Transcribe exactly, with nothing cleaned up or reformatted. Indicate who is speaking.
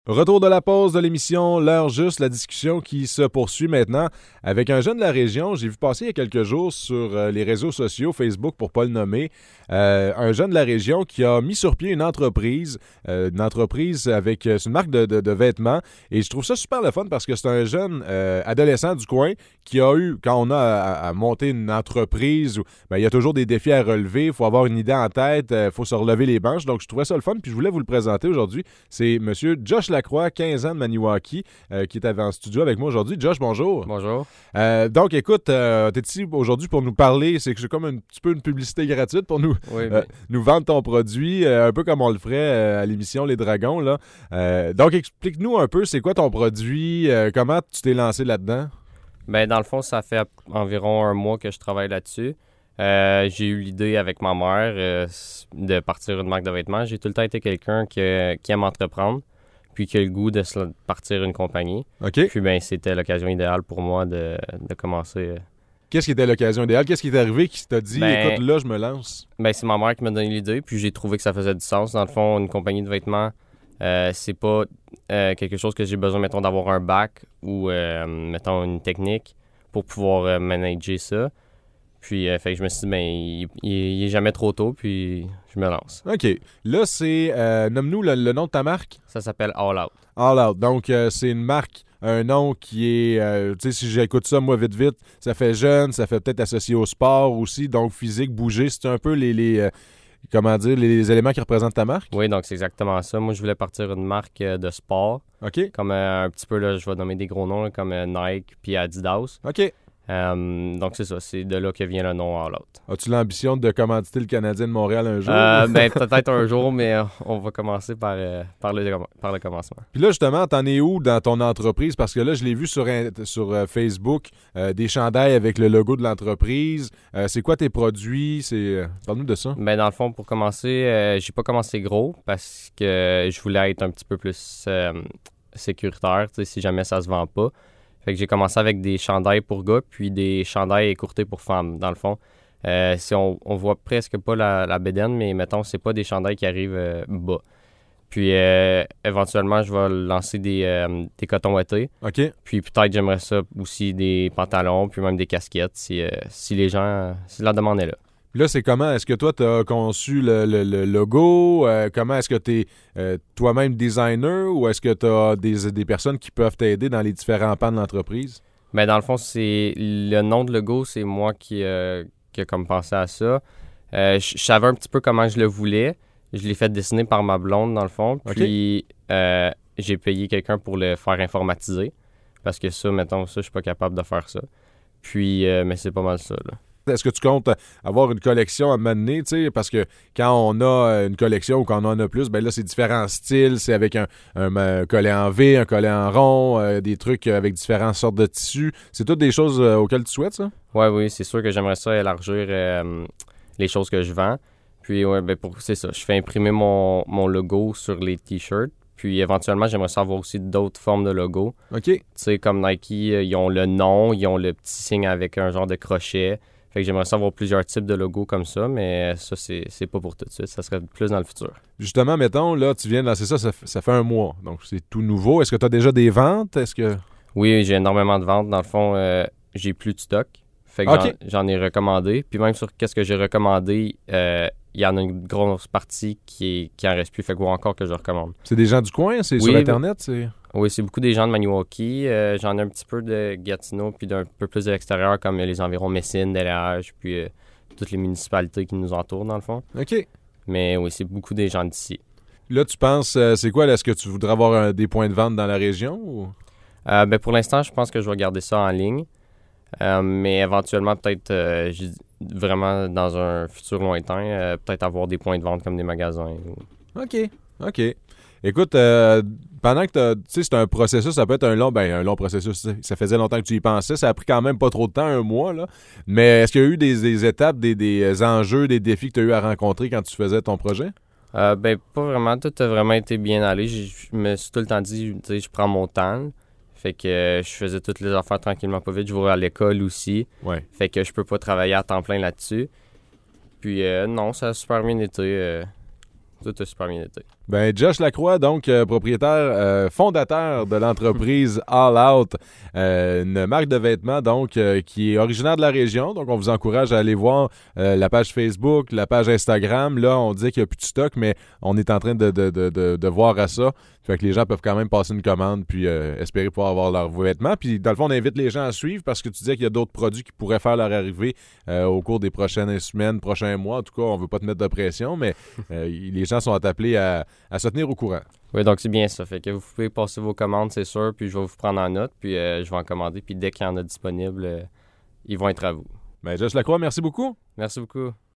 Speaker 1: Retour de la pause de l'émission L'heure juste, la discussion qui se poursuit maintenant avec un jeune de la région. J'ai vu passer il y a quelques jours sur euh, les réseaux sociaux, Facebook pour ne pas le nommer, euh, un jeune de la région qui a mis sur pied une entreprise, euh, une entreprise avec euh, c'est une marque de, de, de vêtements. Et je trouve ça super le fun parce que c'est un jeune euh, adolescent du coin qui a eu, quand on a à, à monter une entreprise, ben, il y a toujours des défis à relever, il faut avoir une idée en tête, il euh, faut se relever les manches. Donc je trouvais ça le fun, puis je voulais vous le présenter aujourd'hui. C'est M. Josh Lacroix, quinze ans de Maniwaki, euh, qui est en studio avec moi aujourd'hui. Josh, bonjour.
Speaker 2: Bonjour.
Speaker 1: Euh, donc, écoute, euh, tu es ici aujourd'hui pour nous parler. C'est que c'est comme un petit peu une publicité gratuite pour nous,
Speaker 2: oui,
Speaker 1: euh,
Speaker 2: oui.
Speaker 1: nous vendre ton produit, euh, un peu comme on le ferait euh, à l'émission Les Dragons. Là. Euh, donc, explique-nous un peu, c'est quoi ton produit, euh, comment tu t'es lancé là-dedans?
Speaker 2: Ben, dans le fond, ça fait environ un mois que je travaille là-dessus. Euh, j'ai eu l'idée avec ma mère euh, de partir une marque de vêtements. J'ai tout le temps été quelqu'un qui, qui aime entreprendre, puis qui a le goût de se partir une compagnie.
Speaker 1: OK.
Speaker 2: Puis ben c'était l'occasion idéale pour moi de, de commencer.
Speaker 1: Qu'est-ce qui était l'occasion idéale? Qu'est-ce qui est arrivé qui t'a dit,
Speaker 2: ben,
Speaker 1: écoute, là, je me lance?
Speaker 2: Ben, c'est ma mère qui m'a donné l'idée, puis j'ai trouvé que ça faisait du sens. Dans le fond, une compagnie de vêtements, euh, c'est pas euh, quelque chose que j'ai besoin, mettons, d'avoir un bac ou, euh, mettons, une technique pour pouvoir euh, manager ça. Puis, euh, fait que je me suis dit, ben, il, il, il est jamais trop tôt, puis je me lance.
Speaker 1: OK. Là, c'est, euh, nomme-nous le, le nom de ta marque.
Speaker 2: Ça s'appelle All Out.
Speaker 1: All Out. Donc, euh, c'est une marque, un nom qui est, euh, tu sais, si j'écoute ça, moi, vite, vite, ça fait jeune, ça fait peut-être associé au sport aussi, donc physique, bouger. C'est un peu les, les euh, comment dire, les éléments qui représentent ta marque?
Speaker 2: Oui, donc c'est exactement ça. Moi, je voulais partir une marque euh, de sport.
Speaker 1: OK.
Speaker 2: Comme euh, un petit peu, là, je vais nommer des gros noms, là, comme euh, Nike puis Adidas.
Speaker 1: OK.
Speaker 2: Euh, donc, c'est ça. C'est de là que vient le nom All Out.
Speaker 1: As-tu l'ambition de commanditer le Canadien de Montréal un jour?
Speaker 2: Euh, ben, peut-être un jour, mais euh, on va commencer par, euh, par, le, par le commencement.
Speaker 1: Puis là, justement, t'en es où dans ton entreprise? Parce que là, je l'ai vu sur, sur euh, Facebook, euh, des chandails avec le logo de l'entreprise. Euh, c'est quoi tes produits? C'est euh, Parle-nous de ça.
Speaker 2: Ben, dans le fond, pour commencer, euh, j'ai pas commencé gros parce que je voulais être un petit peu plus euh, sécuritaire, si jamais ça se vend pas. Fait que j'ai commencé avec des chandails pour gars, puis des chandails écourtés pour femmes, dans le fond. Euh, si on, on voit presque pas la, la bédaine, mais mettons, c'est pas des chandails qui arrivent euh, bas. Puis euh, éventuellement, je vais lancer des, euh, des cotons ouatés.
Speaker 1: OK.
Speaker 2: Puis peut-être j'aimerais ça aussi des pantalons, puis même des casquettes, si, euh, si les gens, si la demande est là.
Speaker 1: Là, c'est comment? Est-ce que toi, tu as conçu le, le, le logo? Euh, comment est-ce que tu es euh, toi-même designer ou est-ce que tu as des, des personnes qui peuvent t'aider dans les différents pans de l'entreprise?
Speaker 2: Bien, dans le fond, c'est le nom de logo, c'est moi qui, euh, qui ai comme pensé à ça. Euh, je savais un petit peu comment je le voulais. Je l'ai fait dessiner par ma blonde, dans le fond. Puis, okay. euh, j'ai payé quelqu'un pour le faire informatiser. Parce que ça, mettons, ça, je suis pas capable de faire ça. Puis, euh, mais c'est pas mal ça, là.
Speaker 1: Est-ce que tu comptes avoir une collection à mener, tu sais, parce que quand on a une collection ou quand on en a plus, ben là, c'est différents styles, c'est avec un, un, un collet en V, un collet en rond, euh, des trucs avec différentes sortes de tissus. C'est toutes des choses euh, auxquelles tu souhaites, ça?
Speaker 2: Oui, oui, c'est sûr que j'aimerais ça élargir euh, les choses que je vends. Puis, ouais, ben pour, c'est ça, je fais imprimer mon, mon logo sur les T-shirts. Puis, éventuellement, j'aimerais ça avoir aussi d'autres formes de logos.
Speaker 1: OK.
Speaker 2: Tu sais, comme Nike, ils ont le nom, ils ont le petit signe avec un genre de crochet. Fait que j'aimerais savoir plusieurs types de logos comme ça, mais ça, c'est, c'est pas pour tout de suite. Ça serait plus dans le futur.
Speaker 1: Justement, mettons, là, tu viens de lancer ça, ça, ça fait un mois. Donc, c'est tout nouveau. Est-ce que tu as déjà des ventes? Est-ce que...
Speaker 2: Oui, j'ai énormément de ventes. Dans le fond, euh, j'ai plus de stock. Fait que
Speaker 1: okay.
Speaker 2: j'en, j'en ai recommandé. Puis même sur qu'est-ce que j'ai recommandé, euh, il y en a une grosse partie qui, est, qui en reste plus. Fait que voir encore que je recommande.
Speaker 1: C'est des gens du coin? C'est oui, sur Internet? C'est...
Speaker 2: Oui, c'est beaucoup des gens de Maniwaki. Euh, j'en ai un petit peu de Gatineau, puis d'un peu plus de l'extérieur, comme les environs Messine, Déléage, puis euh, toutes les municipalités qui nous entourent, dans le fond.
Speaker 1: OK.
Speaker 2: Mais oui, c'est beaucoup des gens d'ici.
Speaker 1: Là, tu penses, euh, c'est quoi? Là, est-ce que tu voudrais avoir euh, des points de vente dans la région? Ou?
Speaker 2: Euh, ben, pour l'instant, je pense que je vais garder ça en ligne. Euh, mais éventuellement, peut-être euh, vraiment dans un futur lointain, euh, peut-être avoir des points de vente comme des magasins. Ou...
Speaker 1: OK. OK. Écoute, euh, pendant que tu sais, c'est un processus, ça peut être un long, ben un long processus. Ça faisait longtemps que tu y pensais, ça a pris quand même pas trop de temps, un mois là. Mais est-ce qu'il y a eu des, des étapes, des, des enjeux, des défis que tu as eu à rencontrer quand tu faisais ton projet?
Speaker 2: Euh, ben pas vraiment. Tout a vraiment été bien allé. Je me suis tout le temps dit, tu sais, je prends mon temps. Fait que euh, je faisais toutes les affaires tranquillement, pas vite. Je vais à l'école aussi.
Speaker 1: Ouais.
Speaker 2: Fait que je peux pas travailler à temps plein là-dessus. Puis euh, non, ça a super bien été. Euh, tout a super bien été.
Speaker 1: Ben, Josh Lacroix, donc euh, propriétaire, euh, fondateur de l'entreprise All Out, euh, une marque de vêtements donc euh, qui est originaire de la région. Donc, on vous encourage à aller voir euh, la page Facebook, la page Instagram. Là, on dit qu'il n'y a plus de stock, mais on est en train de, de, de, de, de voir à ça. Fait que les gens peuvent quand même passer une commande puis euh, espérer pouvoir avoir leurs vêtements. Puis, dans le fond, on invite les gens à suivre parce que tu disais qu'il y a d'autres produits qui pourraient faire leur arrivée euh, au cours des prochaines semaines, prochains mois. En tout cas, on ne veut pas te mettre de pression, mais euh, les gens sont appelés à, à se tenir au courant.
Speaker 2: Oui, donc c'est bien ça. Fait que vous pouvez passer vos commandes, c'est sûr, puis je vais vous prendre en note, puis euh, je vais en commander, puis dès qu'il y en a disponible, euh, ils vont être à vous.
Speaker 1: Ben, Josh Lacroix, merci beaucoup.
Speaker 2: Merci beaucoup.